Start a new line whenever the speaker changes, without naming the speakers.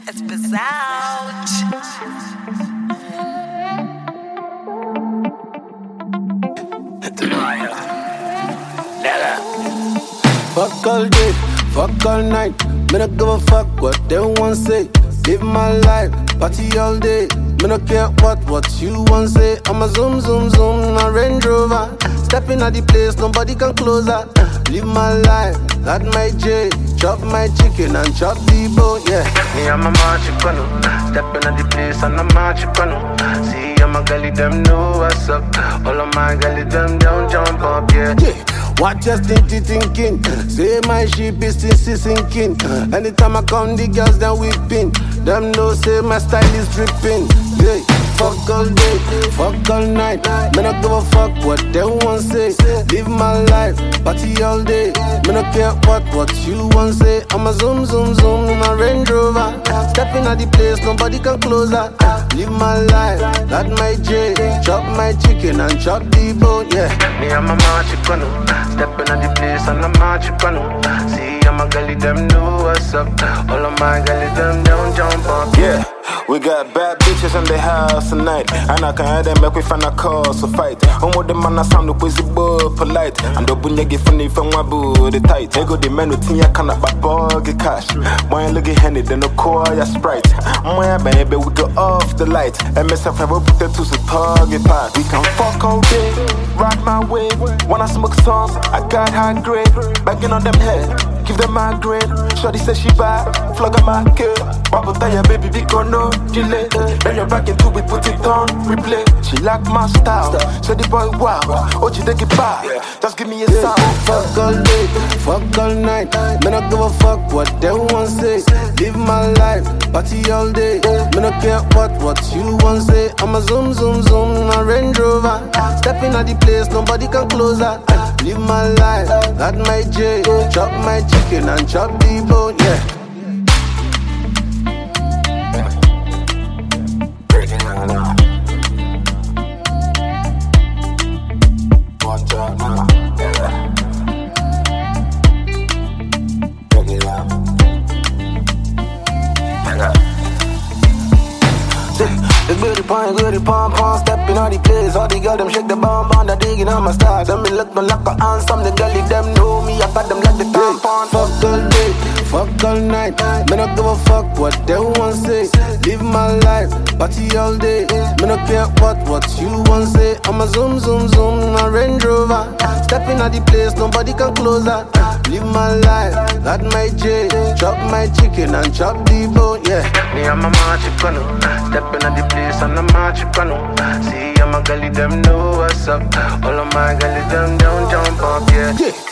It's bizarre.
Fuck all day, fuck all night. Me not give a fuck what they want say. Live my life, party all day. Me not care what you want say. I'm a zoom in a Range Rover. Stepping at the place, nobody can close her. Live my life, that my J. Chop my chicken and chop the bone, yeah. Me I'm a machicano. Stepping at the place and I'm a machicano. See, I'm a gully, them know what's up. All of my gully, them don't jump up, yeah. What just thinking? Say my ship is still sinking. Anytime I come, the girls then whipping. Them know say my style is dripping. Yeah. Fuck all day, fuck all night. Me not give a fuck what they want say. Live my life, party all day. Me not care what you want say. I'm a zoom in a Range Rover. Stepping at the place, nobody can close her. Live my life, that my J. Chop my chicken and chop the bone, yeah. Me I'm a machicano. Stepping at the place and I'm a chicano. See, I'm a gully, them know what's up. All of my gully, them don't jump up.
Yeah, we got bad bitches in the house tonight. And I can hear them make we find a cause to fight. Omo the man a sound the pussy boy polite. And the bunya get funny from wabu the tight. Ego the man with tinya can up get cash. Boy looking handy then no core ya sprite. Moya baby we go off the light. MSF never put it to the target path. We can fuck all day, ride my way. When I smoke songs, I got high grade. Banging on them head, give them my grade. Shorty says she bad, flog on my girl. Bubble tire baby, we gon' no delay. Then you're back into we put it on replay. She like my style, say the boy wow. Oh, she take it back, just give me a sound.
Fuck all day, fuck all night. Me not give a fuck what they want say. Live my life, party all day. Me not care what you want say. I'm a zoom in a Range Rover. Stepping at the place, nobody can close her. Live my life, that my J. Chop my chicken and chop the bone, yeah.
The goody pom, stepping on the place. All the girls them shake the bomb on the digging on my style. Them me look me like a handsome. The girl them know me. I got them like the tampon.
Fuck all day, fuck all night. Me not give a fuck what they want say. Live my life, party all day. Me not care what you want say. I'm a zoom in a Range Rover. Stepping at the place, nobody can close her. Live my life, that my J. Chop my chicken and chop the bone, yeah. Me I'm a machicano. Stepping at the place and I'm a chicano. See, I'm a gully, them know what's up. All of my gully, them don't jump up, yeah.